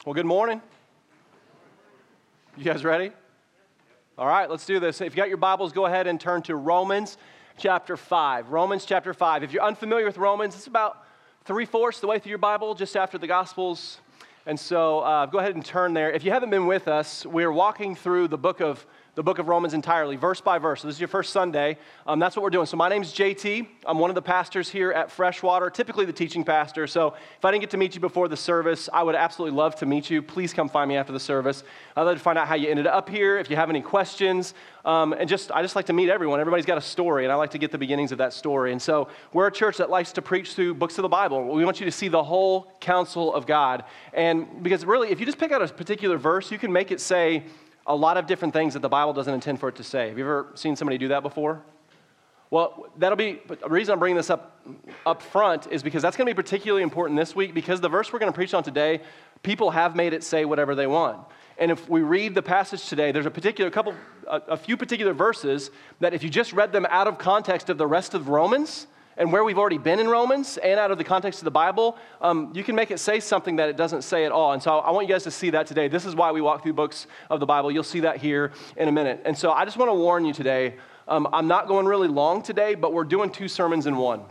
Well, good morning. You guys ready? All right, let's do this. If you got your Bibles, go ahead and turn to Romans chapter 5. Romans chapter 5. If you're unfamiliar with Romans, it's about 3/4 the way through your Bible, just after the Gospels. And so go ahead and turn there. If you haven't been with us, we're walking through the book of Romans entirely, verse by verse. So this is your first Sunday. That's what we're doing. So my name's JT. I'm one of the pastors here at Freshwater, typically the teaching pastor. So if I didn't get to meet you before the service, I would absolutely love to meet you. Please come find me after the service. I'd love to find out how you ended up here, if you have any questions. I just like to meet everyone. Everybody's got a story, and I like to get the beginnings of that story. And so we're a church that likes to preach through books of the Bible. We want you to see the whole counsel of God. And because really, if you just pick out a particular verse, you can make it say a lot of different things that the Bible doesn't intend for it to say. Have you ever seen somebody do that before? Well, but the reason I'm bringing this up front is because that's going to be particularly important this week, because the verse we're going to preach on today, people have made it say whatever they want. And if we read the passage today, there's a few particular verses that if you just read them out of context of the rest of Romans and where we've already been in Romans and out of the context of the Bible, you can make it say something that it doesn't say at all. And so I want you guys to see that today. This is why we walk through books of the Bible. You'll see that here in a minute. And so I just want to warn you today, I'm not going really long today, but we're doing 2 sermons in one.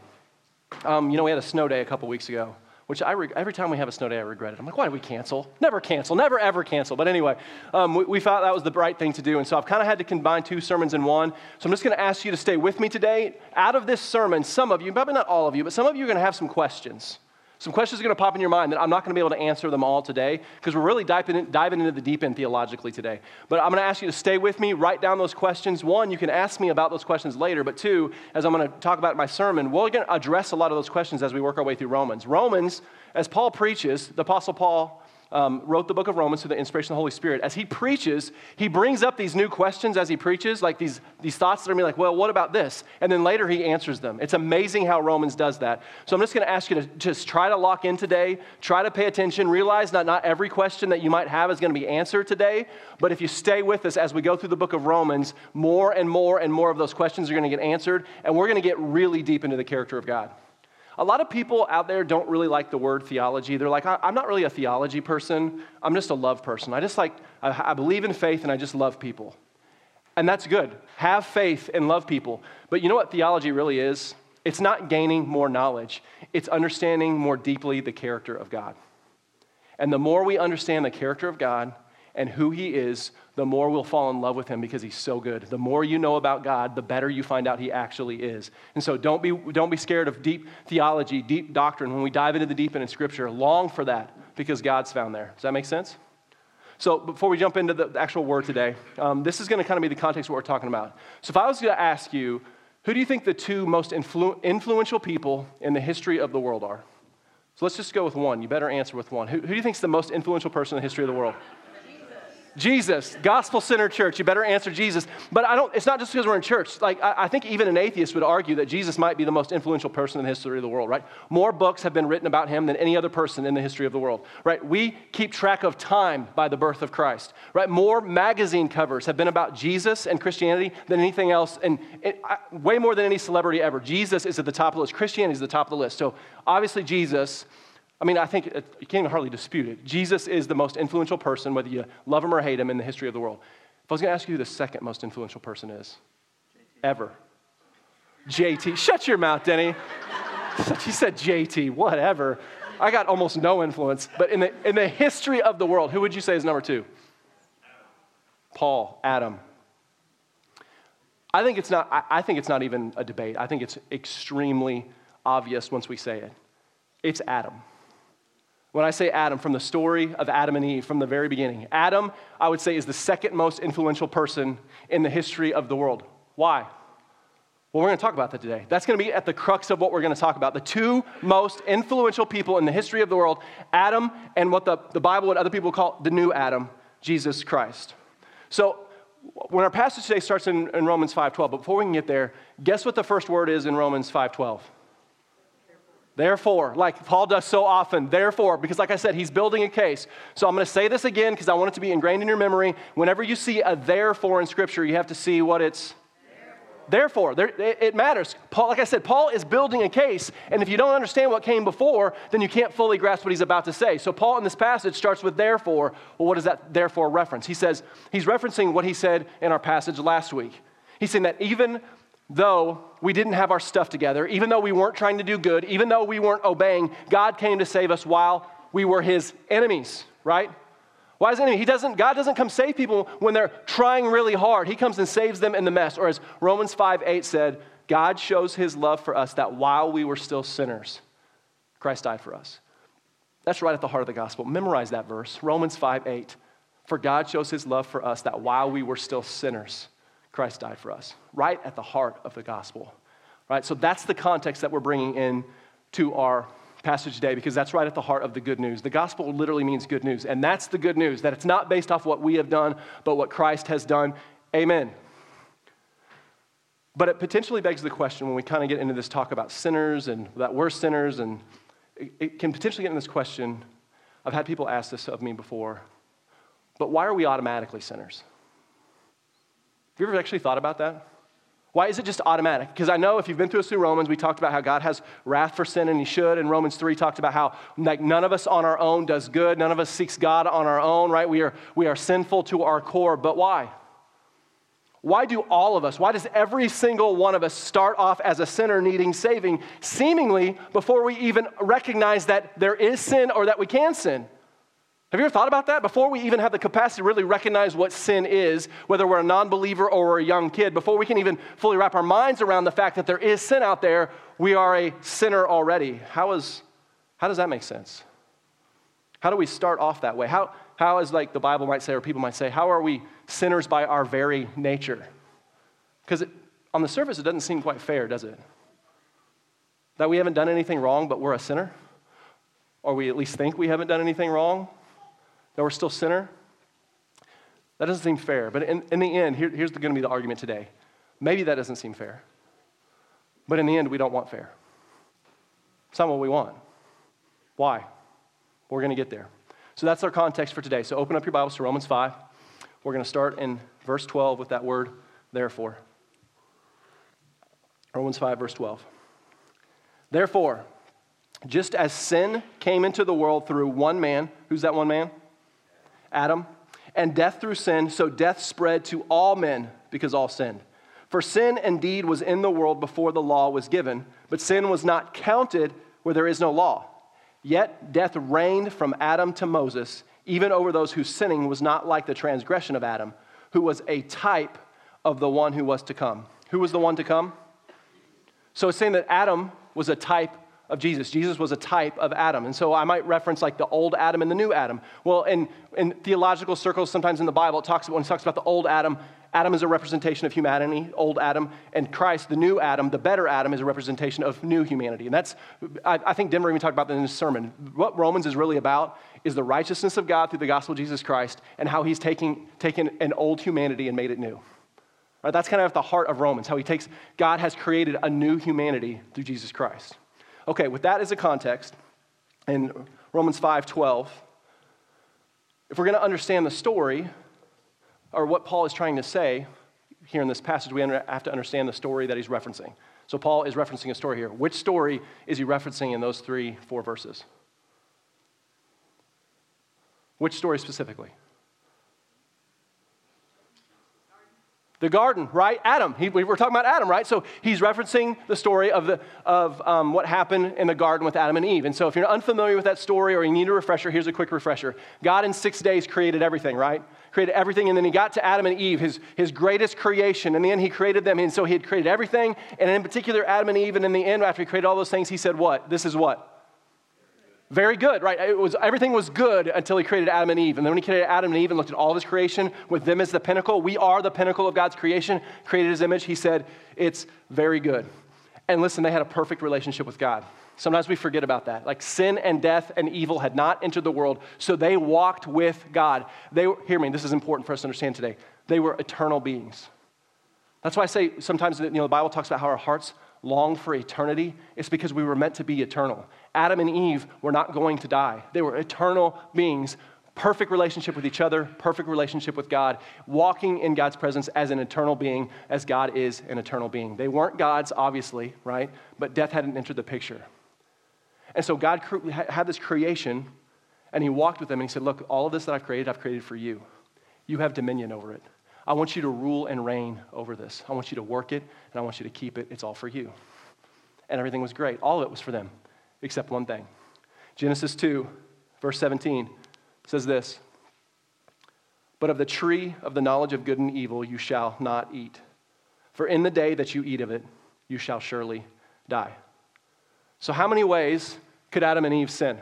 We had a snow day a couple weeks ago, which every time we have a snow day, I regret it. I'm like, why did we cancel? Never cancel, never ever cancel. But anyway, we thought that was the right thing to do. And so I've kind of had to combine 2 sermons in one. So I'm just going to ask you to stay with me today. Out of this sermon, some of you, probably not all of you, but some of you are going to have some questions. Some questions are going to pop in your mind that I'm not going to be able to answer them all today because we're really diving into the deep end theologically today. But I'm going to ask you to stay with me, write down those questions. 1, you can ask me about those questions later. But 2, as I'm going to talk about in my sermon, we're going to address a lot of those questions as we work our way through Romans. Romans, as Paul preaches, the Apostle Paul wrote the book of Romans through the inspiration of the Holy Spirit. As he preaches, he brings up these new questions as he preaches, like these thoughts that are going to be like, well, what about this? And then later he answers them. It's amazing how Romans does that. So I'm just going to ask you to just try to lock in today, try to pay attention, realize not every question that you might have is going to be answered today, but if you stay with us as we go through the book of Romans, more and more and more of those questions are going to get answered, and we're going to get really deep into the character of God. A lot of people out there don't really like the word theology. They're like, I'm not really a theology person. I'm just a love person. I believe in faith and I just love people. And that's good. Have faith and love people. But you know what theology really is? It's not gaining more knowledge. It's understanding more deeply the character of God. And the more we understand the character of God and who he is, the more we'll fall in love with him because he's so good. The more you know about God, the better you find out he actually is. And so don't be scared of deep theology, deep doctrine. When we dive into the deep end in Scripture, long for that because God's found there. Does that make sense? So before we jump into the actual word today, this is going to kind of be the context of what we're talking about. So if I was going to ask you, who do you think the 2 most influential people in the history of the world are? So let's just go with one. You better answer with one. Who do you think is the most influential person in the history of the world? Jesus, gospel-centered church. You better answer Jesus. But it's not just because we're in church. Like, I think even an atheist would argue that Jesus might be the most influential person in the history of the world, right? More books have been written about him than any other person in the history of the world, right? We keep track of time by the birth of Christ, right? More magazine covers have been about Jesus and Christianity than anything else, and way more than any celebrity ever. Jesus is at the top of the list. Christianity is at the top of the list. So obviously Jesus, I think you can't even hardly dispute it. Jesus is the most influential person, whether you love him or hate him, in the history of the world. If I was going to ask you who the second most influential person is, ever. JT. Shut your mouth, Denny. She said JT, whatever. I got almost no influence. But in the history of the world, who would you say is number 2? Paul, Adam. I think it's not even a debate. I think it's extremely obvious once we say it. It's Adam. When I say Adam, from the story of Adam and Eve, from the very beginning, Adam, I would say, is the second most influential person in the history of the world. Why? Well, we're going to talk about that today. That's going to be at the crux of what we're going to talk about. The 2 most influential people in the history of the world, Adam and what the Bible and other people call the new Adam, Jesus Christ. So when our passage today starts in Romans 5:12, but before we can get there, guess what the first word is in Romans 5:12? Therefore, like Paul does so often, therefore, because like I said, he's building a case. So I'm going to say this again because I want it to be ingrained in your memory. Whenever you see a therefore in Scripture, you have to see what it's Therefore, it matters. Paul, like I said, Paul is building a case, and if you don't understand what came before, then you can't fully grasp what he's about to say. So Paul in this passage starts with therefore. Well, what does that therefore reference? He says, he's referencing what he said in our passage last week. He's saying that even though we didn't have our stuff together, even though we weren't trying to do good, even though we weren't obeying, God came to save us while we were his enemies, right? Why is it enemy? God doesn't come save people when they're trying really hard. He comes and saves them in the mess. Or as Romans 5:8 said, God shows his love for us that while we were still sinners, Christ died for us. That's right at the heart of the gospel. Memorize that verse, Romans 5:8. For God shows his love for us that while we were still sinners, Christ died for us. Right at the heart of the gospel. Right? So that's the context that we're bringing in to our passage today, because that's right at the heart of the good news. The gospel literally means good news, and that's the good news, that it's not based off what we have done, but what Christ has done. Amen. But it potentially begs the question when we kind of get into this talk about sinners and that we're sinners, and it can potentially get into this question. I've had people ask this of me before, but why are we automatically sinners? Have you ever actually thought about that? Why is it just automatic? Because I know if you've been through us through Romans, we talked about how God has wrath for sin and he should. And Romans 3 talked about how like none of us on our own does good. None of us seeks God on our own, right? We are sinful to our core. But why? Why do all of us, why does every single one of us start off as a sinner needing saving, seemingly before we even recognize that there is sin or that we can sin? Have you ever thought about that? Before we even have the capacity to really recognize what sin is, whether we're a non-believer or we're a young kid, before we can even fully wrap our minds around the fact that there is sin out there, we are a sinner already. How does that make sense? How do we start off that way? How is, like the Bible might say, or people might say, how are we sinners by our very nature? Because on the surface, it doesn't seem quite fair, does it? That we haven't done anything wrong, but we're a sinner? Or we at least think we haven't done anything wrong, that we're still a sinner? That doesn't seem fair. But in the end, here's going to be the argument today. Maybe that doesn't seem fair. But in the end, we don't want fair. It's not what we want. Why? We're going to get there. So that's our context for today. So open up your Bibles to Romans 5. We're going to start in verse 12 with that word, therefore. Romans 5, verse 12. Therefore, just as sin came into the world through one man, who's that one man? Adam. And death through sin, so death spread to all men because all sinned. For sin indeed was in the world before the law was given, but sin was not counted where there is no law. Yet death reigned from Adam to Moses, even over those whose sinning was not like the transgression of Adam, who was a type of the one who was to come. Who was the one to come? So it's saying that Adam was a type of Jesus. Jesus was a type of Adam. And so I might reference like the old Adam and the new Adam. Well, in theological circles, sometimes in the Bible, when it talks about the old Adam, Adam is a representation of humanity, old Adam, and Christ, the new Adam, the better Adam, is a representation of new humanity. And that's, I think Denver even talked about that in his sermon. What Romans is really about is the righteousness of God through the gospel of Jesus Christ and how he's taken an old humanity and made it new. Right? That's kind of at the heart of Romans, how God has created a new humanity through Jesus Christ. Okay, with that as a context, in Romans 5:12, if we're going to understand the story, or what Paul is trying to say here in this passage, we have to understand the story that he's referencing. So Paul is referencing a story here. Which story is he referencing in those 4 verses? Which story specifically? The garden, right? Adam. We were talking about Adam, right? So he's referencing the story of what happened in the garden with Adam and Eve. And so if you're unfamiliar with that story or you need a refresher, here's a quick refresher. God in 6 days created everything, right? Created everything, and then he got to Adam and Eve, his greatest creation. In the end, he created them, and so he had created everything, and in particular, Adam and Eve, and in the end, after he created all those things, he said what? This is what? Very good, right? Everything was good until he created Adam and Eve. And then when he created Adam and Eve and looked at all of his creation with them as the pinnacle, we are the pinnacle of God's creation, created his image, he said, it's very good. And listen, they had a perfect relationship with God. Sometimes we forget about that. Like sin and death and evil had not entered the world, so they walked with God. Hear me, this is important for us to understand today. They were eternal beings. That's why I say sometimes the Bible talks about how our hearts long for eternity. It's because we were meant to be eternal. Adam and Eve were not going to die. They were eternal beings Perfect relationship with each other, perfect relationship with God, walking in God's presence as an eternal being, as God is an eternal being. They weren't gods, obviously, right? But death hadn't entered the picture. And so God had this creation, and he walked with them, and he said, look, all of this that I've created for you. You have dominion over it. I want you to rule and reign over this. I want you to work it, and I want you to keep it. It's all for you. And everything was great. All of it was for them, except one thing. Genesis 2, verse 17 says this, but of the tree of the knowledge of good and evil you shall not eat. For in the day that you eat of it, you shall surely die. So how many ways could Adam and Eve sin?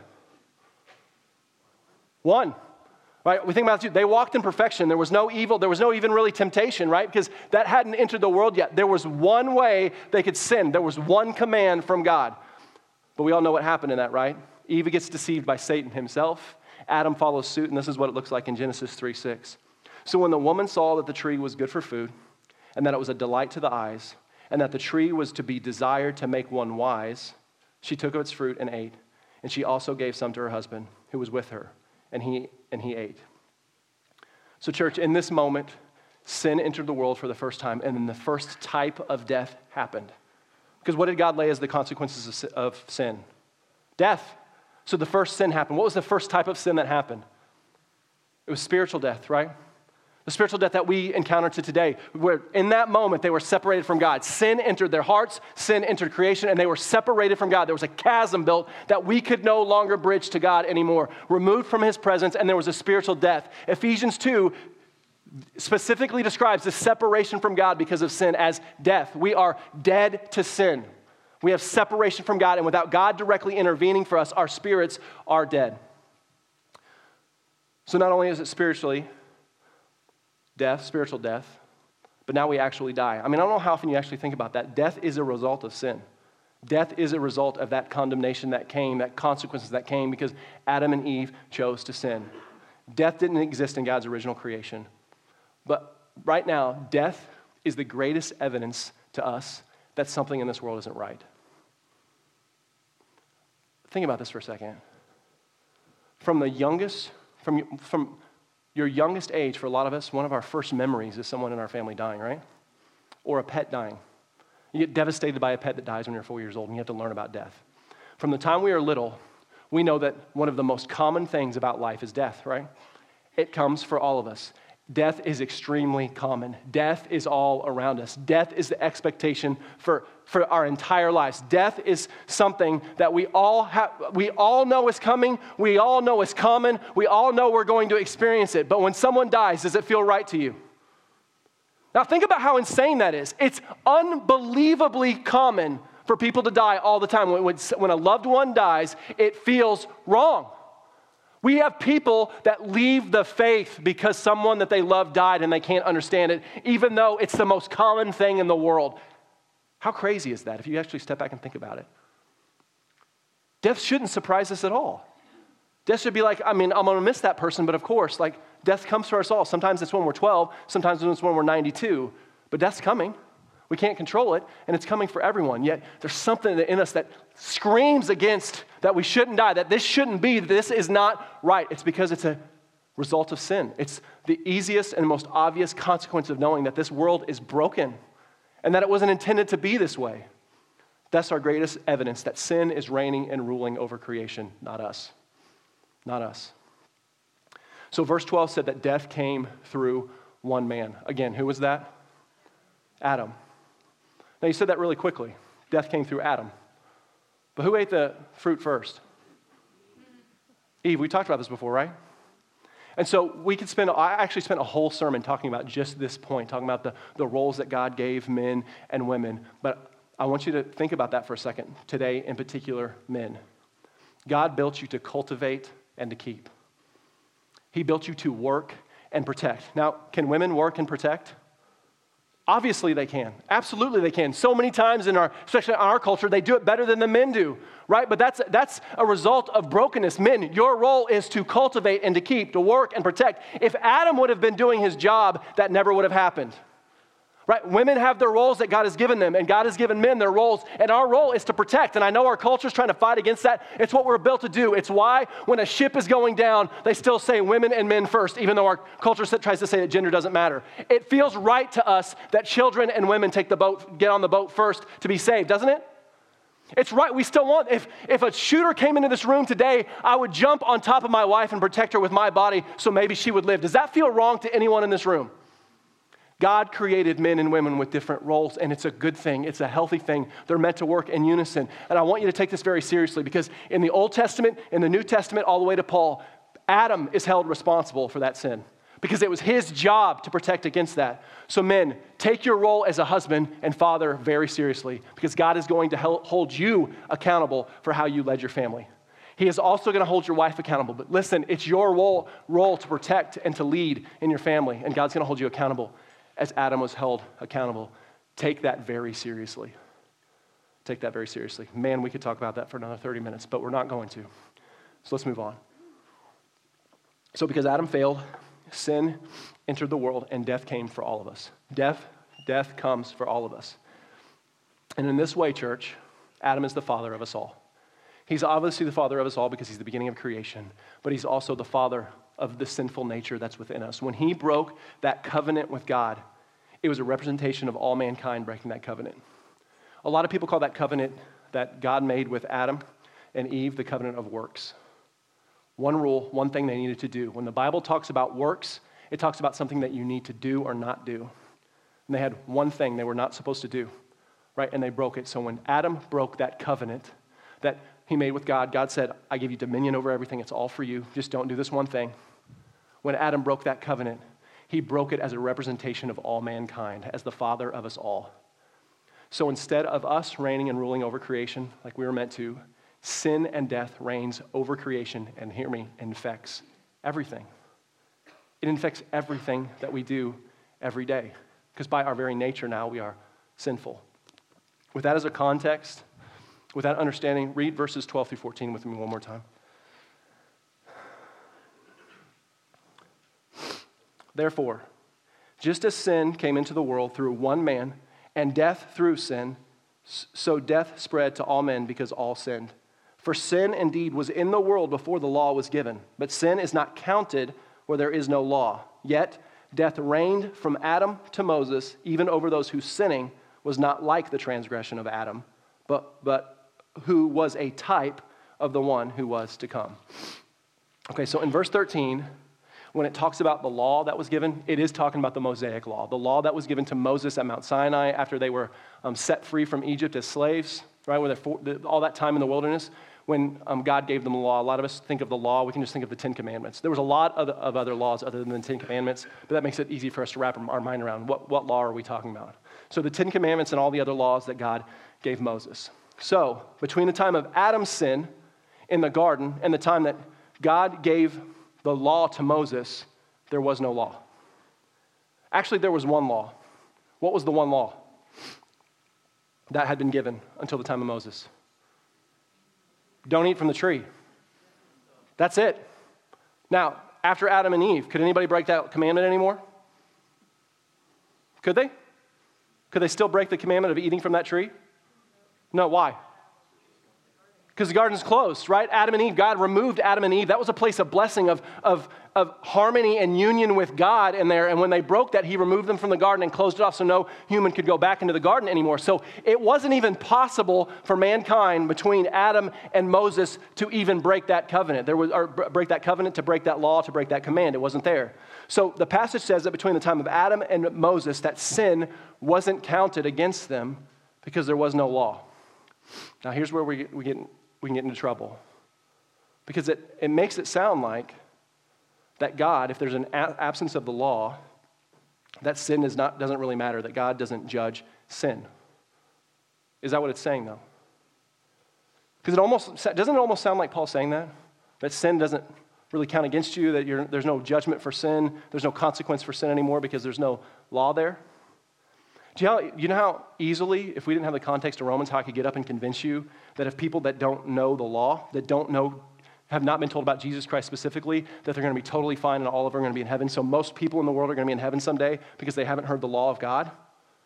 One. Right? We think about it too. They walked in perfection. There was no evil. There was no even really temptation, right? Because that hadn't entered the world yet. There was one way they could sin. There was one command from God. But we all know what happened in that, right? Eve gets deceived by Satan himself. Adam follows suit, and this is what it looks like in Genesis 3:6. So when the woman saw that the tree was good for food, and that it was a delight to the eyes, and that the tree was to be desired to make one wise, she took of its fruit and ate. And she also gave some to her husband, who was with her, and he ate. So church, in this moment, sin entered the world for the first time, and then the first type of death happened. Because what did God lay as the consequences of sin? Death. So the first sin happened. What was the first type of sin that happened? It was spiritual death, right? The spiritual death that we encounter to today, where in that moment they were separated from God. Sin entered their hearts, sin entered creation, and they were separated from God. There was a chasm built that we could no longer bridge to God anymore, removed from his presence, and there was a spiritual death. Ephesians 2 specifically describes the separation from God because of sin as death. We are dead to sin. We have separation from God, and without God directly intervening for us, our spirits are dead. So not only is it spiritual death, but now we actually die. I mean, I don't know how often you actually think about that. Death is a result of sin. Death is a result of that condemnation that came, that consequences that came because Adam and Eve chose to sin. Death didn't exist in God's original creation. But right now, death is the greatest evidence to us that something in this world isn't right. Think about this for a second. From your youngest age, for a lot of us, one of our first memories is someone in our family dying, right? Or a pet dying. You get devastated by a pet that dies when you're 4 years old, and you have to learn about death. From the time we are little, we know that one of the most common things about life is death, right? It comes for all of us. Death is extremely common. Death is all around us. Death is the expectation for our entire lives. Death is something that we all know is coming. We all know is common. We all know we're going to experience it. But when someone dies, does it feel right to you? Now think about how insane that is. It's unbelievably common for people to die all the time. When a loved one dies, it feels wrong. We have people that leave the faith because someone that they love died and they can't understand it, even though it's the most common thing in the world. How crazy is that if you actually step back and think about it? Death shouldn't surprise us at all. Death should be like, I'm going to miss that person, but of course, death comes to us all. Sometimes it's when we're 12, sometimes it's when we're 92, but death's coming. We can't control it, and it's coming for everyone. Yet there's something in us that screams against that we shouldn't die, that this shouldn't be, this is not right. It's because it's a result of sin. It's the easiest and most obvious consequence of knowing that this world is broken and that it wasn't intended to be this way. That's our greatest evidence that sin is reigning and ruling over creation, not us. Not us. So verse 12 said that death came through one man. Again, who was that? Adam. Now, you said that really quickly. Death came through Adam. But who ate the fruit first? Eve. We talked about this before, right? And so I actually spent a whole sermon talking about just this point, talking about the roles that God gave men and women. But I want you to think about that for a second. Today, in particular, men. God built you to cultivate and to keep. He built you to work and protect. Now, can women work and protect? Obviously they can. Absolutely they can. So many times especially in our culture, they do it better than the men do, right? But that's a result of brokenness. Men, your role is to cultivate and to keep, to work and protect. If Adam would have been doing his job, that never would have happened. Right? Women have their roles that God has given them, and God has given men their roles, and our role is to protect. And I know our culture is trying to fight against that. It's what we're built to do. It's why when a ship is going down, they still say women and men first, even though our culture tries to say that gender doesn't matter. It feels right to us that children and women get on the boat first to be saved, doesn't it? It's right. We still want, if a shooter came into this room today, I would jump on top of my wife and protect her with my body so maybe she would live. Does that feel wrong to anyone in this room? God created men and women with different roles, and it's a good thing. It's a healthy thing. They're meant to work in unison. And I want you to take this very seriously because in the Old Testament, in the New Testament, all the way to Paul, Adam is held responsible for that sin because it was his job to protect against that. So men, take your role as a husband and father very seriously because God is going to hold you accountable for how you led your family. He is also going to hold your wife accountable. But listen, it's your role to protect and to lead in your family, and God's going to hold you accountable as Adam was held accountable. Take that very seriously. Take that very seriously. Man, we could talk about that for another 30 minutes, but we're not going to. So let's move on. So because Adam failed, sin entered the world, and death came for all of us. Death comes for all of us. And in this way, church, Adam is the father of us all. He's obviously the father of us all because he's the beginning of creation, but he's also the father of the sinful nature that's within us. When he broke that covenant with God, it was a representation of all mankind breaking that covenant. A lot of people call that covenant that God made with Adam and Eve the covenant of works. One rule, one thing they needed to do. When the Bible talks about works, it talks about something that you need to do or not do. And they had one thing they were not supposed to do, right? And they broke it. So when Adam broke that covenant that he made with God, God said, I give you dominion over everything. It's all for you. Just don't do this one thing. When Adam broke that covenant, he broke it as a representation of all mankind, as the father of us all. So instead of us reigning and ruling over creation like we were meant to, sin and death reigns over creation, and hear me, infects everything. It infects everything that we do every day, because by our very nature now, we are sinful. With that as a context, with that understanding, read verses 12 through 14 with me one more time. Therefore, just as sin came into the world through one man, and death through sin, so death spread to all men because all sinned. For sin indeed was in the world before the law was given, but sin is not counted where there is no law. Yet death reigned from Adam to Moses, even over those whose sinning was not like the transgression of Adam, but who was a type of the one who was to come. Okay, so in verse 13, when it talks about the law that was given, it is talking about the Mosaic law, the law that was given to Moses at Mount Sinai after they were set free from Egypt as slaves, right? All that time in the wilderness, when God gave them the law. A lot of us think of the law, we can just think of the Ten Commandments. There was a lot of other laws other than the Ten Commandments, but that makes it easy for us to wrap our mind around what law are we talking about. So the Ten Commandments and all the other laws that God gave Moses. So between the time of Adam's sin in the garden and the time that God gave the law to Moses, there was no law. Actually, there was one law. What was the one law that had been given until the time of Moses? Don't eat from the tree. That's it. Now, after Adam and Eve, could anybody break that commandment anymore? Could they? Could they still break the commandment of eating from that tree? No, why? Because the garden's closed, right? Adam and Eve, God removed Adam and Eve. That was a place of blessing, of harmony and union with God in there. And when they broke that, he removed them from the garden and closed it off so no human could go back into the garden anymore. So it wasn't even possible for mankind between Adam and Moses to even break that covenant. Break that covenant, to break that law, to break that command. It wasn't there. So the passage says that between the time of Adam and Moses, that sin wasn't counted against them because there was no law. Now here's where we can get into trouble. Because it makes it sound like that God, if there's an absence of the law, that sin doesn't really matter, that God doesn't judge sin. Is that what it's saying, though? Because doesn't it almost sound like Paul saying that? That sin doesn't really count against you, that there's no judgment for sin, there's no consequence for sin anymore because there's no law there? Do you know how easily, if we didn't have the context of Romans, how I could get up and convince you that if people that don't know the law, that have not been told about Jesus Christ specifically, that they're going to be totally fine and all of them are going to be in heaven. So most people in the world are going to be in heaven someday because they haven't heard the law of God.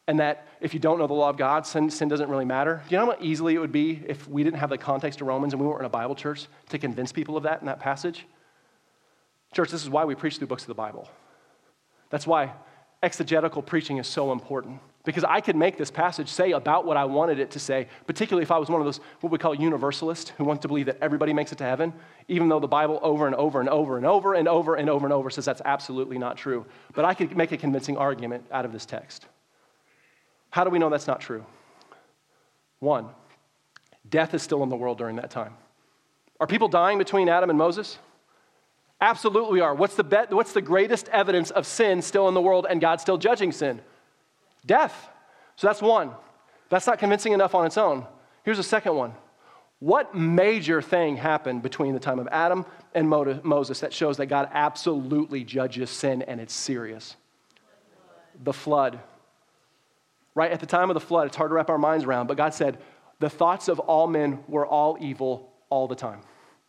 and that if you don't know the law of God, sin doesn't really matter. Do you know how easily it would be if we didn't have the context of Romans and we weren't in a Bible church to convince people of that in that passage? Church, this is why we preach through books of the Bible. That's why exegetical preaching is so important, because I could make this passage say about what I wanted it to say, particularly if I was one of those, what we call universalists, who want to believe that everybody makes it to heaven, even though the Bible over and over and over and over and over and over and over says that's absolutely not true. But I could make a convincing argument out of this text. How do we know that's not true? One, death is still in the world during that time. Are people dying between Adam and Moses? Absolutely we are. What's the greatest evidence of sin still in the world and God still judging sin? Death. So that's one. That's not convincing enough on its own. Here's a second one. What major thing happened between the time of Adam and Moses that shows that God absolutely judges sin and it's serious? The flood. Right at the time of the flood, it's hard to wrap our minds around, but God said, the thoughts of all men were all evil all the time.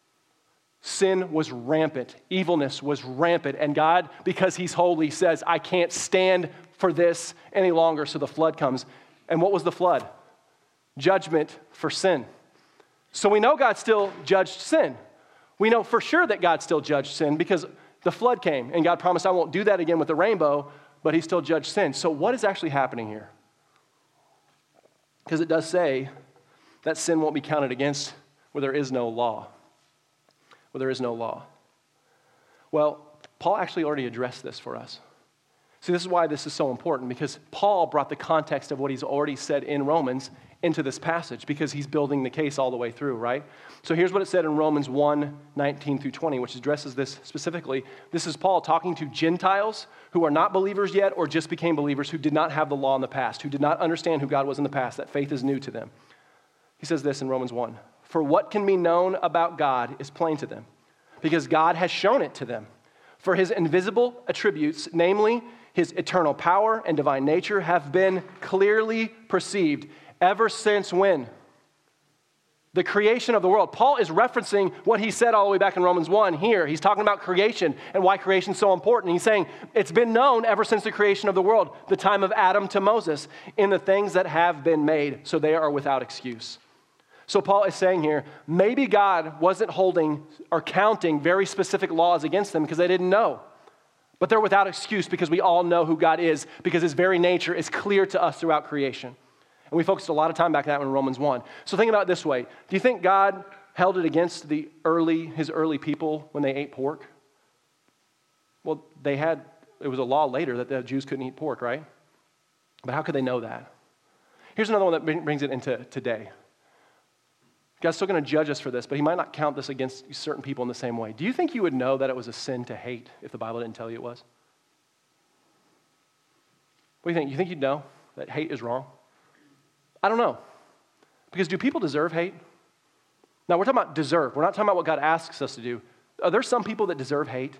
Sin was rampant. Evilness was rampant. And God, because he's holy, says, I can't stand for this any longer. So the flood comes. And what was the flood? Judgment for sin. So we know God still judged sin. We know for sure that God still judged sin because the flood came. And God promised, I won't do that again with the rainbow, but he still judged sin. So what is actually happening here? Because it does say that sin won't be counted against where there is no law. Where there is no law. Well, Paul actually already addressed this for us. See, this is why this is so important, because Paul brought the context of what he's already said in Romans into this passage, because he's building the case all the way through, right? So here's what it said in Romans 1, 19 through 20, which addresses this specifically. This is Paul talking to Gentiles who are not believers yet or just became believers, who did not have the law in the past, who did not understand who God was in the past, that faith is new to them. He says this in Romans 1. For what can be known about God is plain to them, because God has shown it to them. For his invisible attributes, namely his eternal power and divine nature, have been clearly perceived ever since when? The creation of the world. Paul is referencing what he said all the way back in Romans 1 here. He's talking about creation and why creation is so important. He's saying it's been known ever since the creation of the world, the time of Adam to Moses, in the things that have been made, so they are without excuse. So Paul is saying here, maybe God wasn't holding or counting very specific laws against them because they didn't know. But they're without excuse because we all know who God is, because his very nature is clear to us throughout creation. And we focused a lot of time back on that in Romans 1. So think about it this way. Do you think God held it against his early people when they ate pork? Well, it was a law later that the Jews couldn't eat pork, right? But how could they know that? Here's another one that brings it into today. God's still going to judge us for this, but he might not count this against certain people in the same way. Do you think you would know that it was a sin to hate if the Bible didn't tell you it was? What do you think? You think you'd know that hate is wrong? I don't know. Because do people deserve hate? Now, we're talking about deserve. We're not talking about what God asks us to do. Are there some people that deserve hate?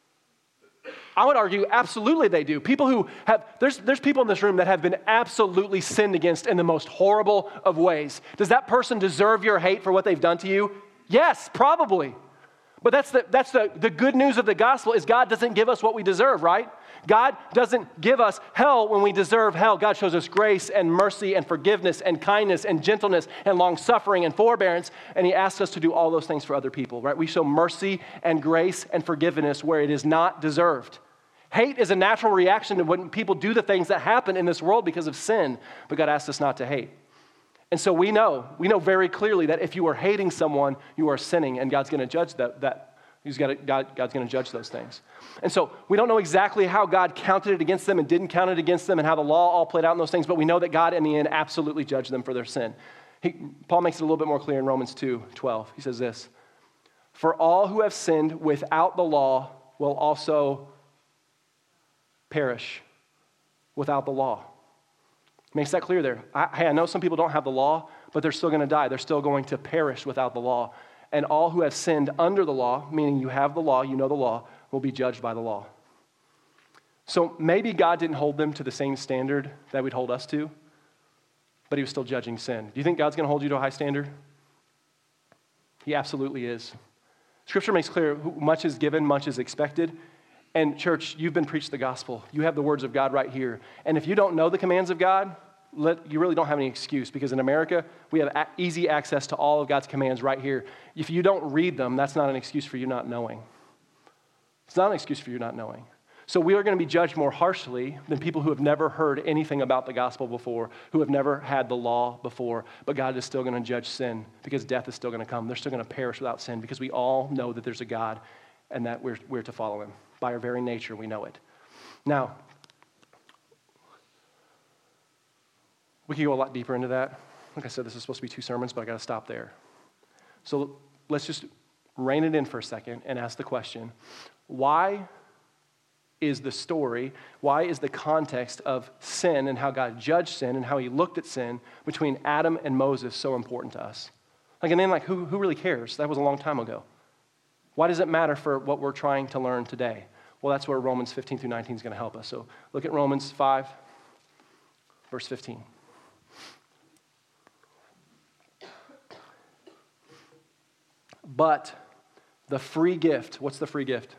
I would argue absolutely they do. People who have, there's people in this room that have been absolutely sinned against in the most horrible of ways. Does that person deserve your hate for what they've done to you? Yes, probably. But that's the good news of the gospel is God doesn't give us what we deserve, right? God doesn't give us hell when we deserve hell. God shows us grace and mercy and forgiveness and kindness and gentleness and long-suffering and forbearance, and he asks us to do all those things for other people, right? We show mercy and grace and forgiveness where it is not deserved. Hate is a natural reaction to when people do the things that happen in this world because of sin, but God asks us not to hate. And so we know very clearly that if you are hating someone, you are sinning, and God's going to judge that. God's going to judge those things. And so we don't know exactly how God counted it against them and didn't count it against them and how the law all played out in those things, but we know that God in the end absolutely judged them for their sin. Paul makes it a little bit more clear in Romans 2:12. He says this, for all who have sinned without the law will also perish without the law. Makes that clear there. I know some people don't have the law, but they're still going to die. They're still going to perish without the law. And all who have sinned under the law, meaning you have the law, you know the law, will be judged by the law. So maybe God didn't hold them to the same standard that we'd hold us to, but he was still judging sin. Do you think God's going to hold you to a high standard? He absolutely is. Scripture makes clear much is given, much is expected. And church, you've been preached the gospel. You have the words of God right here. And if you don't know the commands of God, you really don't have any excuse, because in America, we have easy access to all of God's commands right here. If you don't read them, that's not an excuse for you not knowing. It's not an excuse for you not knowing. So we are going to be judged more harshly than people who have never heard anything about the gospel before, who have never had the law before, but God is still going to judge sin because death is still going to come. They're still going to perish without sin because we all know that there's a God and that we're to follow him. By our very nature, we know it. Now, we could go a lot deeper into that. Like I said, this is supposed to be 2 sermons, but I got to stop there. So let's just rein it in for a second and ask the question, why is the story, why is the context of sin and how God judged sin and how he looked at sin between Adam and Moses so important to us? Like, and then who really cares? That was a long time ago. Why does it matter for what we're trying to learn today? Well, that's where Romans 15 through 19 is going to help us. So look at Romans 5, verse 15. But the free gift, what's the free gift?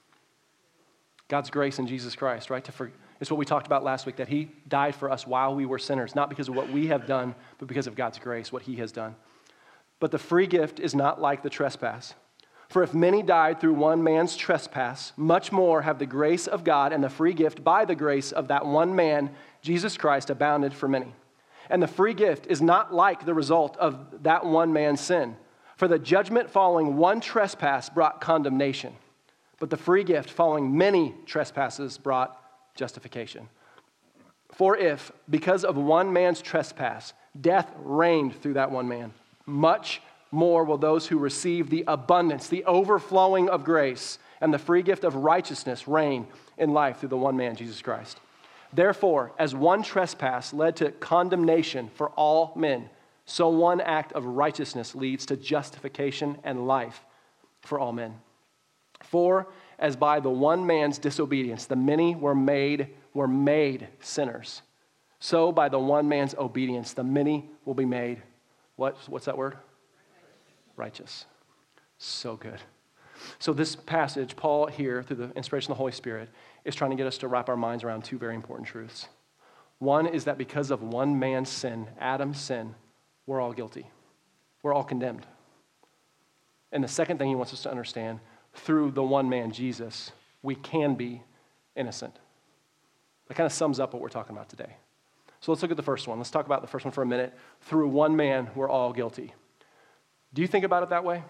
God's grace in Jesus Christ, right? It's what we talked about last week, that he died for us while we were sinners, not because of what we have done, but because of God's grace, what he has done. But the free gift is not like the trespass. For if many died through one man's trespass, much more have the grace of God and the free gift by the grace of that one man, Jesus Christ, abounded for many. And the free gift is not like the result of that one man's sin. For the judgment following one trespass brought condemnation, but the free gift following many trespasses brought justification. For if, because of one man's trespass, death reigned through that one man, much more will those who receive the abundance, the overflowing of grace, and the free gift of righteousness reign in life through the one man, Jesus Christ. Therefore, as one trespass led to condemnation for all men, so one act of righteousness leads to justification and life for all men. For as by the one man's disobedience the many were made sinners, so by the one man's obedience the many will be made, what's that word? Righteous. So good. So this passage, Paul here, through the inspiration of the Holy Spirit, is trying to get us to wrap our minds around 2 very important truths. One is that because of one man's sin, Adam's sin, we're all guilty. We're all condemned. And the second thing he wants us to understand, through the one man, Jesus, we can be innocent. That kind of sums up what we're talking about today. So let's look at the first one. Let's talk about the first one for a minute. Through one man, we're all guilty. Do you think about it that way?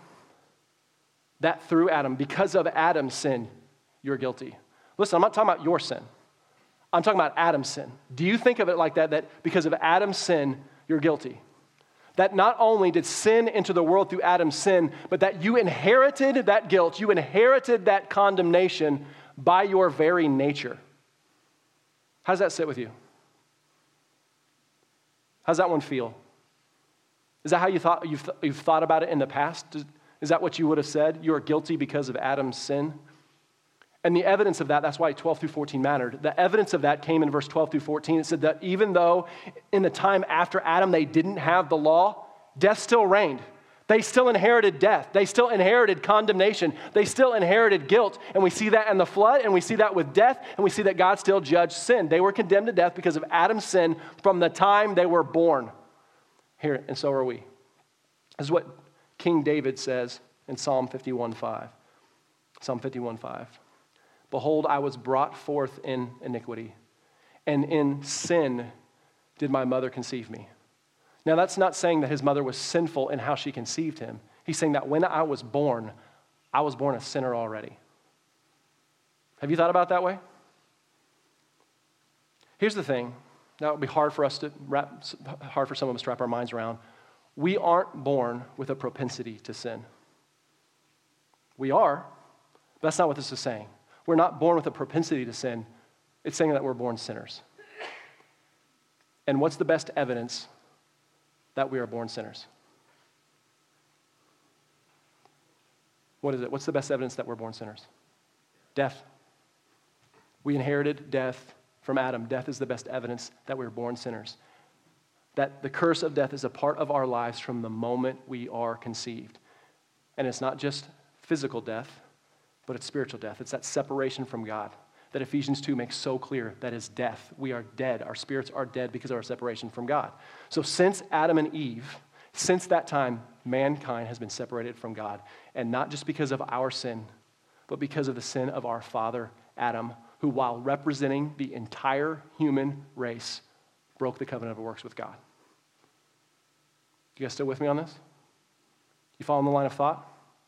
That through Adam, because of Adam's sin, you're guilty. Listen, I'm not talking about your sin. I'm talking about Adam's sin. Do you think of it like that because of Adam's sin, you're guilty? That not only did sin enter the world through Adam's sin, but that you inherited that guilt, you inherited that condemnation by your very nature. How does that sit with you? How does that one feel? Is that how you've thought about it in the past? Is that what you would have said? You are guilty because of Adam's sin? And the evidence of that, that's why 12 through 14 mattered. The evidence of that came in verse 12 through 14. It said that even though in the time after Adam they didn't have the law, death still reigned. They still inherited death. They still inherited condemnation. They still inherited guilt. And we see that in the flood, and we see that with death, and we see that God still judged sin. They were condemned to death because of Adam's sin from the time they were born. Here, and so are we. This is what King David says in Psalm 51:5. Psalm 51:5. Behold, I was brought forth in iniquity, and in sin did my mother conceive me. Now, that's not saying that his mother was sinful in how she conceived him. He's saying that when I was born a sinner already. Have you thought about it that way? Here's the thing. That would be hard for some of us to wrap our minds around. We aren't born with a propensity to sin. We are, but that's not what this is saying. We're not born with a propensity to sin. It's saying that we're born sinners. And what's the best evidence that we are born sinners? What is it? What's the best evidence that we're born sinners? Death. We inherited death from Adam. Death is the best evidence that we're born sinners. That the curse of death is a part of our lives from the moment we are conceived. And it's not just physical death, but it's spiritual death. It's that separation from God that Ephesians 2 makes so clear. That is death. We are dead. Our spirits are dead because of our separation from God. So since Adam and Eve, since that time, mankind has been separated from God. And not just because of our sin, but because of the sin of our father, Adam, who, while representing the entire human race, broke the covenant of works with God. You guys still with me on this? You following the line of thought?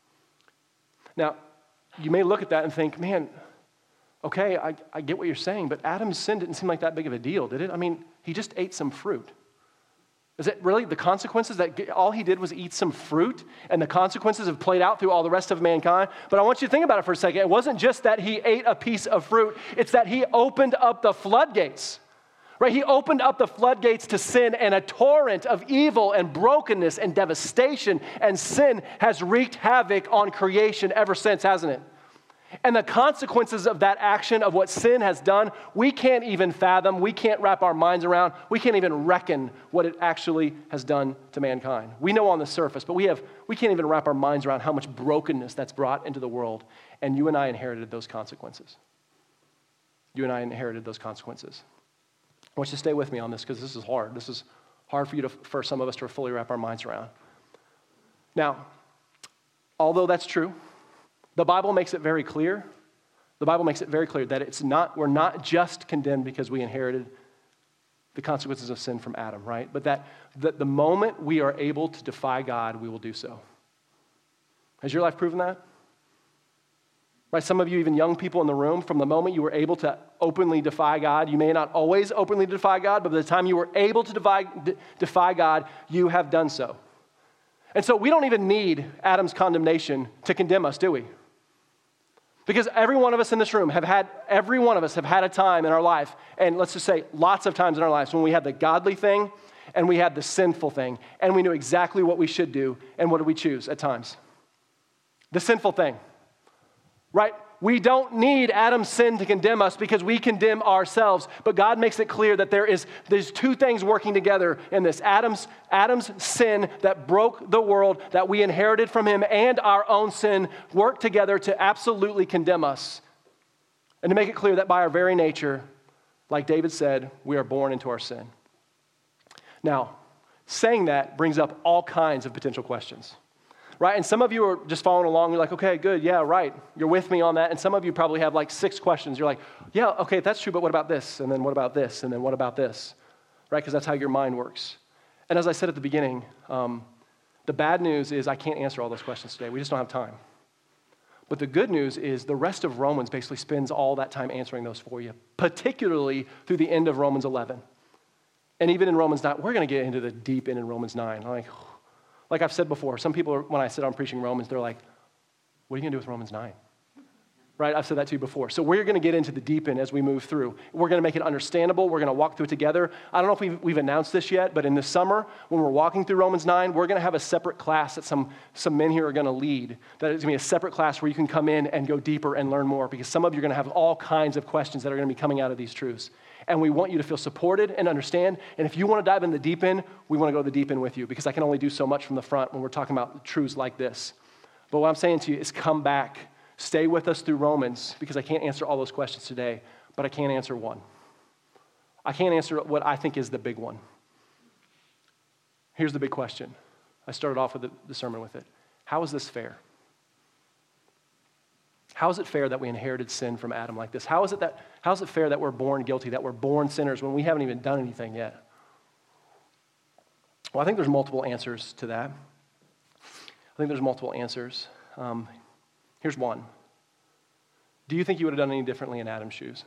Now, you may look at that and think, man, okay, I get what you're saying, but Adam's sin didn't seem like that big of a deal, did it? I mean, he just ate some fruit. Is it really the consequences that all he did was eat some fruit and the consequences have played out through all the rest of mankind? But I want you to think about it for a second. It wasn't just that he ate a piece of fruit. It's that he opened up the floodgates, right? He opened up the floodgates to sin, and a torrent of evil and brokenness and devastation and sin has wreaked havoc on creation ever since, hasn't it? And the consequences of that action, of what sin has done, we can't even fathom, we can't wrap our minds around, we can't even reckon what it actually has done to mankind. We know on the surface, but we can't even wrap our minds around how much brokenness that's brought into the world. And you and I inherited those consequences. You and I inherited those consequences. I want you to stay with me on this because this is hard. This is hard for some of us to fully wrap our minds around. Now, although that's true, the Bible makes it very clear. The Bible makes it very clear that we're not just condemned because we inherited the consequences of sin from Adam, right? But that the moment we are able to defy God, we will do so. Has your life proven that? Right, some of you, even young people in the room, from the moment you were able to openly defy God, you may not always openly defy God, but by the time you were able to defy God, you have done so. And so we don't even need Adam's condemnation to condemn us, do we? Because every one of us in this room have had a time in our life, and let's just say lots of times in our lives, when we had the godly thing and we had the sinful thing, and we knew exactly what we should do, and what do we choose at times? The sinful thing, right? We don't need Adam's sin to condemn us because we condemn ourselves. But God makes it clear that there's two things working together in this. Adam's sin that broke the world that we inherited from him, and our own sin work together to absolutely condemn us. And to make it clear that by our very nature, like David said, we are born into our sin. Now, saying that brings up all kinds of potential questions. Right? And some of you are just following along. You're like, okay, good. Yeah, right. You're with me on that. And some of you probably have like 6 questions. You're like, yeah, okay, that's true, but what about this? And then what about this? And then what about this? Right? Because that's how your mind works. And as I said at the beginning, the bad news is I can't answer all those questions today. We just don't have time. But the good news is the rest of Romans basically spends all that time answering those for you, particularly through the end of Romans 11. And even in Romans 9, we're going to get into the deep end in Romans 9. Like I've said before, some people, when I sit on preaching Romans, they're like, what are you going to do with Romans 9? Right? I've said that to you before. So we're going to get into the deep end as we move through. We're going to make it understandable. We're going to walk through it together. I don't know if we've announced this yet, but in the summer, when we're walking through Romans 9, we're going to have a separate class that some men here are going to lead. That is going to be a separate class where you can come in and go deeper and learn more, because some of you are going to have all kinds of questions that are going to be coming out of these truths. And we want you to feel supported and understand. And if you want to dive in the deep end, we want to go to the deep end with you, because I can only do so much from the front when we're talking about truths like this. But what I'm saying to you is come back. Stay with us through Romans, because I can't answer all those questions today, but I can answer one. I can't answer what I think is the big one. Here's the big question. I started off with the sermon with it. How is this fair? How is it fair that we inherited sin from Adam like this? How is it fair that we're born guilty, that we're born sinners when we haven't even done anything yet? Well, I think there's multiple answers to that. Here's one. Do you think you would have done any differently in Adam's shoes?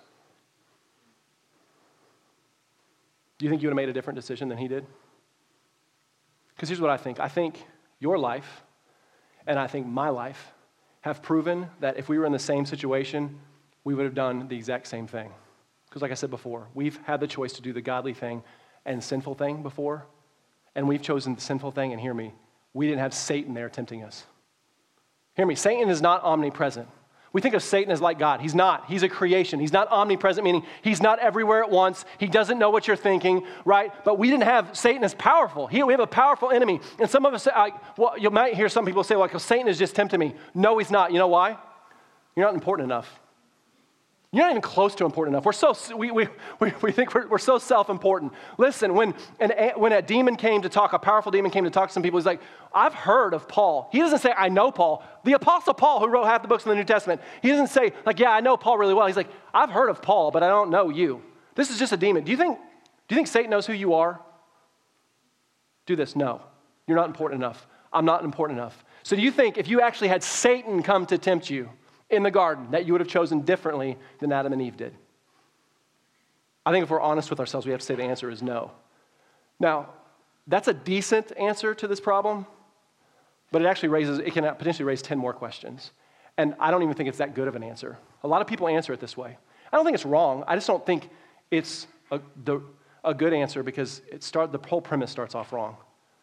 Do you think you would have made a different decision than he did? Because here's what I think. I think your life and I think my life have proven that if we were in the same situation, we would have done the exact same thing. Because like I said before, we've had the choice to do the godly thing and sinful thing before, and we've chosen the sinful thing, and hear me, we didn't have Satan there tempting us. Hear me, Satan is not omnipresent. We think of Satan as like God. He's not. He's a creation. He's not omnipresent, meaning he's not everywhere at once. He doesn't know what you're thinking, right? But we didn't have Satan as powerful. We have a powerful enemy. And some of us say, you might hear some people say, well, Satan is just tempting me. No, he's not. You know why? You're not important enough. You're not even close to important enough. We think we're so self-important. Listen, when a demon came to talk, a powerful demon came to talk to some people, he's like, I've heard of Paul. He doesn't say, I know Paul. The Apostle Paul, who wrote half the books in the New Testament, he doesn't say, like, yeah, I know Paul really well. He's like, I've heard of Paul, but I don't know you. This is just a demon. Do you think Satan knows who you are? Do this. No. You're not important enough. I'm not important enough. So do you think if you actually had Satan come to tempt you in the garden, that you would have chosen differently than Adam and Eve did? I think if we're honest with ourselves, we have to say the answer is no. Now, that's a decent answer to this problem, but it can potentially raise 10 more questions. And I don't even think it's that good of an answer. A lot of people answer it this way. I don't think it's wrong. I just don't think it's a good answer because the whole premise starts off wrong.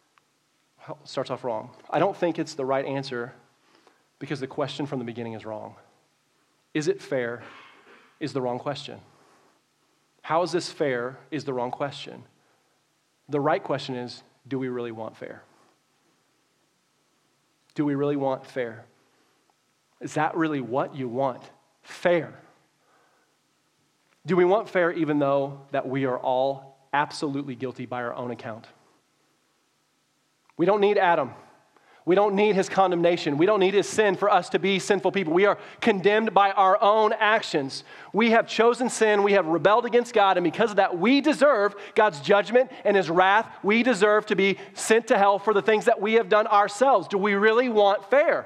I don't think it's the right answer because the question from the beginning is wrong. Is it fair is the wrong question. How is this fair is the wrong question. The right question is, do we really want fair? Do we really want fair? Is that really what you want? Fair. Do we want fair even though that we are all absolutely guilty by our own account? We don't need Adam. We don't need his condemnation. We don't need his sin for us to be sinful people. We are condemned by our own actions. We have chosen sin. We have rebelled against God, and because of that, we deserve God's judgment and his wrath. We deserve to be sent to hell for the things that we have done ourselves. Do we really want fair?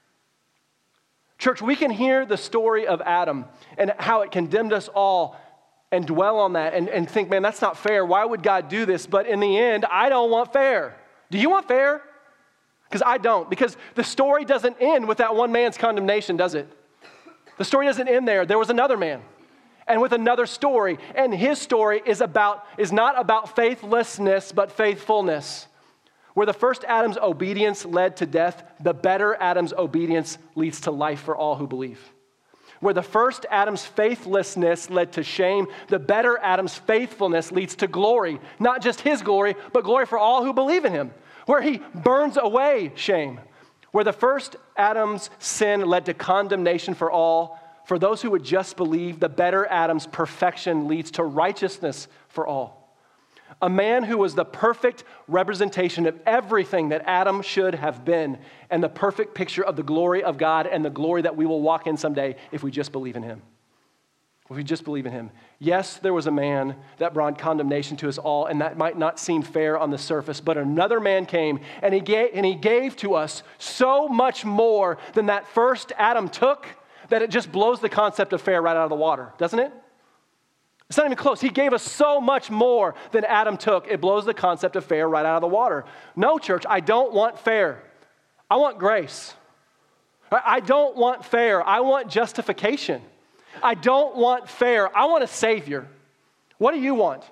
Church, we can hear the story of Adam and how it condemned us all and dwell on that and think, man, that's not fair. Why would God do this? But in the end, I don't want fair. Do you want fair? Because I don't. Because the story doesn't end with that one man's condemnation, does it? The story doesn't end there. There was another man, and with another story. And his story is not about faithlessness, but faithfulness. Where the first Adam's obedience led to death, the better Adam's obedience leads to life for all who believe. Where the first Adam's faithlessness led to shame, the better Adam's faithfulness leads to glory. Not just his glory, but glory for all who believe in him. Where he burns away shame. Where the first Adam's sin led to condemnation for all, for those who would just believe, the better Adam's perfection leads to righteousness for all. A man who was the perfect representation of everything that Adam should have been, and the perfect picture of the glory of God and the glory that we will walk in someday if we just believe in him. If we just believe in him. Yes, there was a man that brought condemnation to us all, and that might not seem fair on the surface, but another man came, and he gave to us so much more than that first Adam took, that it just blows the concept of fair right out of the water, doesn't it? It's not even close. He gave us so much more than Adam took. It blows the concept of fair right out of the water. No, church, I don't want fair. I want grace. I don't want fair. I want justification. I don't want fair. I want a Savior. What do you want?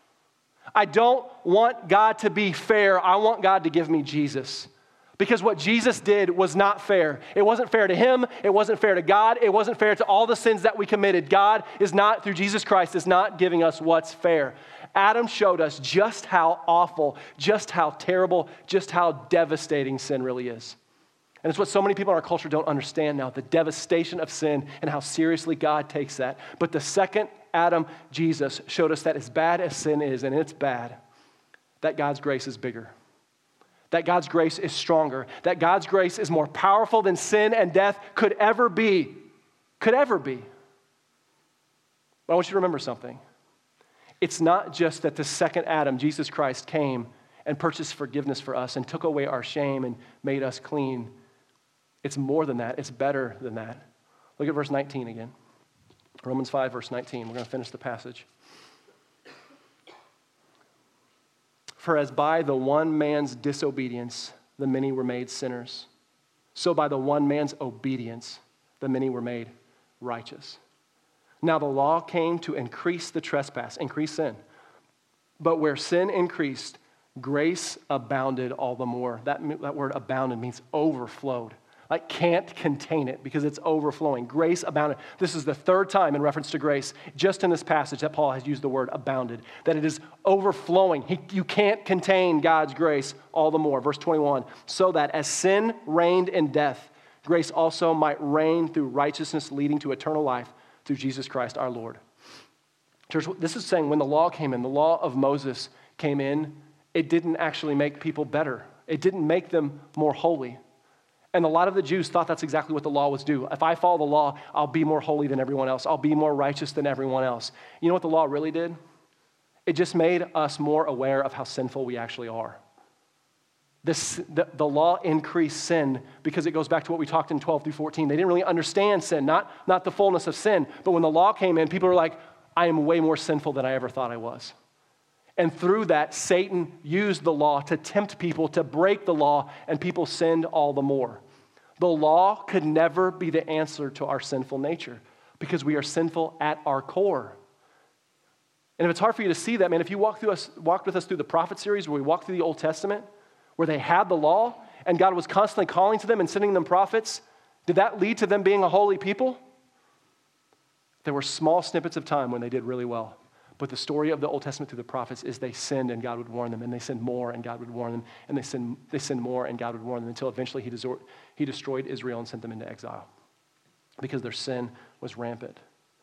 I don't want God to be fair. I want God to give me Jesus. Because what Jesus did was not fair. It wasn't fair to him. It wasn't fair to God. It wasn't fair to all the sins that we committed. God is not, through Jesus Christ, is not giving us what's fair. Adam showed us just how awful, just how terrible, just how devastating sin really is. And it's what so many people in our culture don't understand now, the devastation of sin and how seriously God takes that. But the second Adam, Jesus, showed us that as bad as sin is, and it's bad, that God's grace is bigger. That God's grace is stronger. That God's grace is more powerful than sin and death could ever be. Could ever be. But I want you to remember something. It's not just that the second Adam, Jesus Christ, came and purchased forgiveness for us and took away our shame and made us clean. It's more than that. It's better than that. Look at verse 19 again. Romans 5, verse 19. We're going to finish the passage. For as by the one man's disobedience, the many were made sinners, so by the one man's obedience, the many were made righteous. Now the law came to increase the trespass, increase sin. But where sin increased, grace abounded all the more. That word abounded means overflowed. Like can't contain it because it's overflowing. Grace abounded. This is the third time in reference to grace, just in this passage that Paul has used the word abounded, that it is overflowing. You can't contain God's grace all the more. Verse 21, so that as sin reigned in death grace also might reign through righteousness leading to eternal life through Jesus Christ our Lord. Church, this is saying when the law came in, the law of Moses came in, it didn't actually make people better. It didn't make them more holy. And a lot of the Jews thought that's exactly what the law was do. If I follow the law, I'll be more holy than everyone else. I'll be more righteous than everyone else. You know what the law really did? It just made us more aware of how sinful we actually are. The law increased sin because it goes back to what we talked in 12 through 14. They didn't really understand sin, not the fullness of sin. But when the law came in, people were like, I am way more sinful than I ever thought I was. And through that, Satan used the law to tempt people to break the law, and people sinned all the more. The law could never be the answer to our sinful nature because we are sinful at our core. And if it's hard for you to see that, man, if you walked with us through the prophet series where we walked through the Old Testament, where they had the law and God was constantly calling to them and sending them prophets, did that lead to them being a holy people? There were small snippets of time when they did really well. But the story of the Old Testament through the prophets is they sinned and God would warn them, and they sinned more and God would warn them, and they sinned more and God would warn them until eventually he destroyed Israel and sent them into exile because their sin was rampant.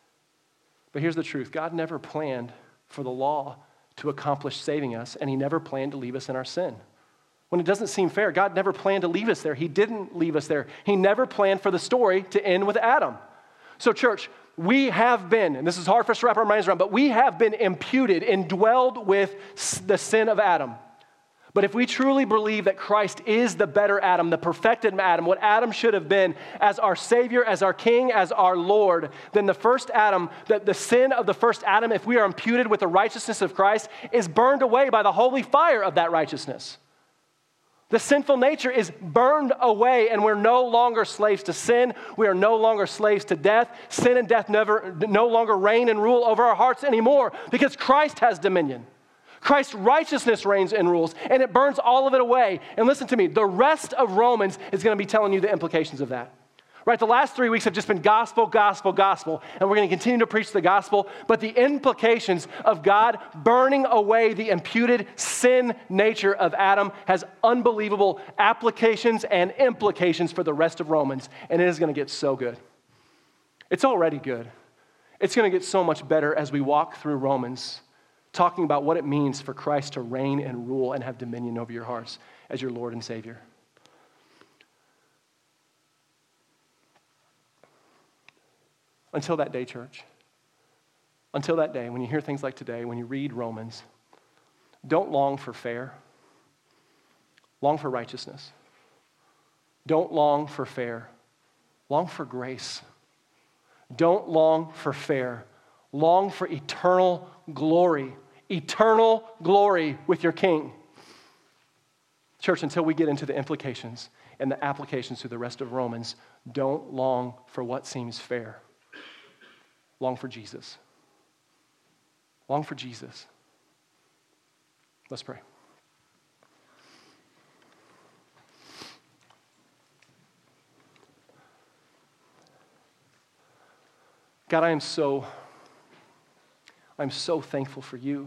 But here's the truth. God never planned for the law to accomplish saving us, and he never planned to leave us in our sin. When it doesn't seem fair, God never planned to leave us there. He didn't leave us there. He never planned for the story to end with Adam. So church, we have been, and this is hard for us to wrap our minds around, but we have been imputed, indwelled with the sin of Adam. But if we truly believe that Christ is the better Adam, the perfected Adam, what Adam should have been as our Savior, as our King, as our Lord, then the first Adam, the sin of the first Adam, if we are imputed with the righteousness of Christ, is burned away by the holy fire of that righteousness. The sinful nature is burned away, and we're no longer slaves to sin. We are no longer slaves to death. Sin and death no longer reign and rule over our hearts anymore because Christ has dominion. Christ's righteousness reigns and rules, and it burns all of it away. And listen to me, the rest of Romans is going to be telling you the implications of that. Right, the last 3 weeks have just been gospel, gospel, gospel, and we're going to continue to preach the gospel, but the implications of God burning away the imputed sin nature of Adam has unbelievable applications and implications for the rest of Romans, and it is going to get so good. It's already good. It's going to get so much better as we walk through Romans, talking about what it means for Christ to reign and rule and have dominion over your hearts as your Lord and Savior. Until that day, church, until that day, when you hear things like today, when you read Romans, don't long for fair. Long for righteousness. Don't long for fair. Long for grace. Don't long for fair. Long for eternal glory. Eternal glory with your King. Church, until we get into the implications and the applications to the rest of Romans, don't long for what seems fair. Long for Jesus. Long for Jesus. Let's pray. God, I'm so thankful for you.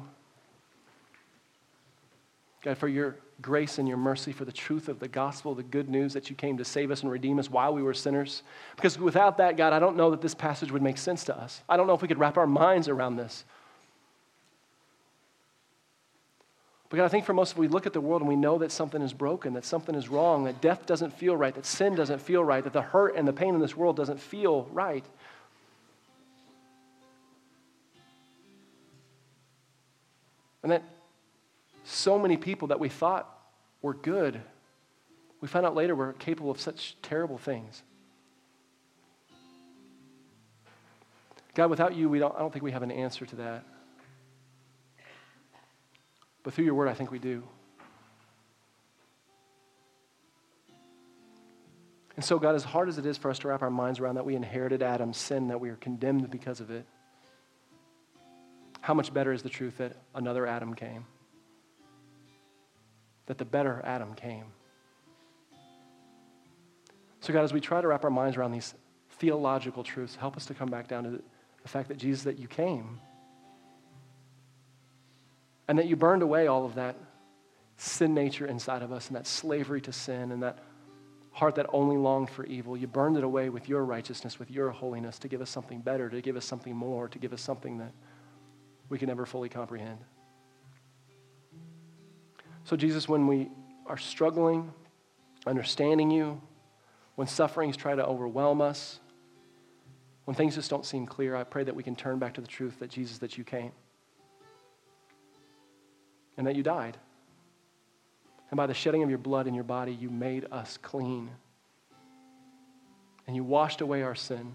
God, for your grace and your mercy, for the truth of the gospel, the good news that you came to save us and redeem us while we were sinners. Because without that, God, I don't know that this passage would make sense to us. I don't know if we could wrap our minds around this. But God, I think for most of us, we look at the world and we know that something is broken, that something is wrong, that death doesn't feel right, that sin doesn't feel right, that the hurt and the pain in this world doesn't feel right. And that so many people that we thought were good, we found out later were capable of such terrible things. God, without you, I don't think we have an answer to that. But through your word, I think we do. And so, God, as hard as it is for us to wrap our minds around that we inherited Adam's sin, that we are condemned because of it, how much better is the truth that another Adam came? That the better Adam came. So God, as we try to wrap our minds around these theological truths, help us to come back down to the fact that Jesus, that you came, and that you burned away all of that sin nature inside of us, and that slavery to sin, and that heart that only longed for evil. You burned it away with your righteousness, with your holiness, to give us something better, to give us something more, to give us something that we can never fully comprehend. So Jesus, when we are struggling, understanding you, when sufferings try to overwhelm us, when things just don't seem clear, I pray that we can turn back to the truth that Jesus, that you came and that you died. And by the shedding of your blood in your body, you made us clean. And you washed away our sin.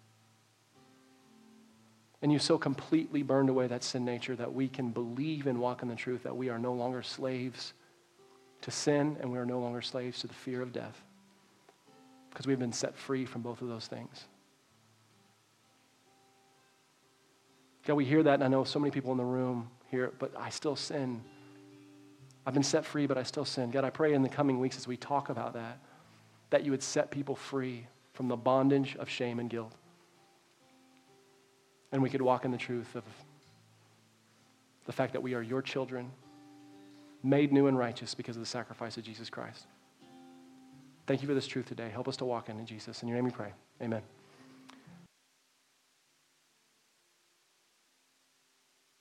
And you so completely burned away that sin nature that we can believe and walk in the truth that we are no longer slaves to sin and we are no longer slaves to the fear of death, because we've been set free from both of those things. God, we hear that, and I know so many people in the room hear it, but I still sin. I've been set free, but I still sin. God, I pray in the coming weeks as we talk about that, that you would set people free from the bondage of shame and guilt. And we could walk in the truth of the fact that we are your children, made new and righteous because of the sacrifice of Jesus Christ. Thank you for this truth today. Help us to walk in Jesus. In your name we pray. Amen.